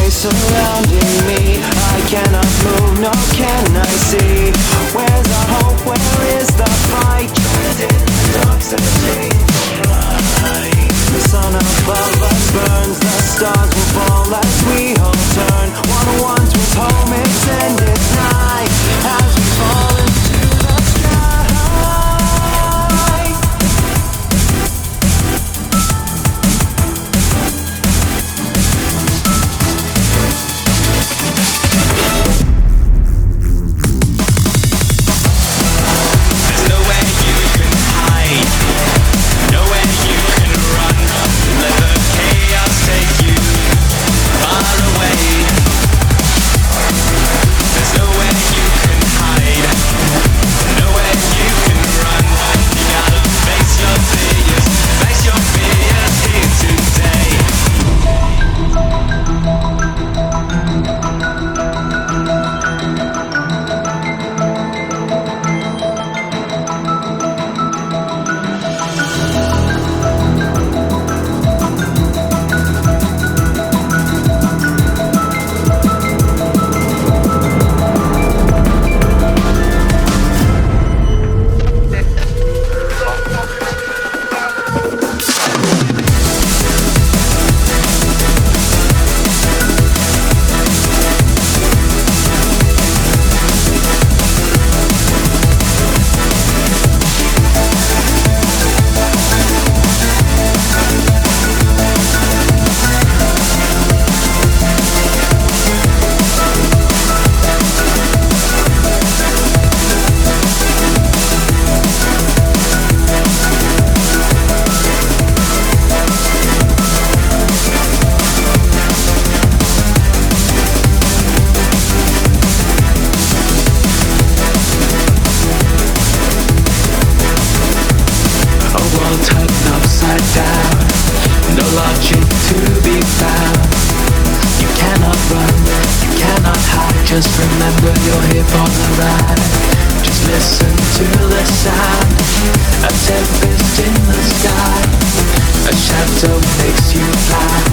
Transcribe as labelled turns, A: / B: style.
A: surrounding me. I cannot move, nor can I see. Where's the hope, where is the fight? Trapped in the dark, searching for light. The sun above us burns, the stars will fall as we all turn. What once was home is ended night as we fall into the sky. No logic to be found. You cannot run, you cannot hide. Just remember you're here for the ride. Just listen to the sound. A tempest in the sky. A shadow makes you fly.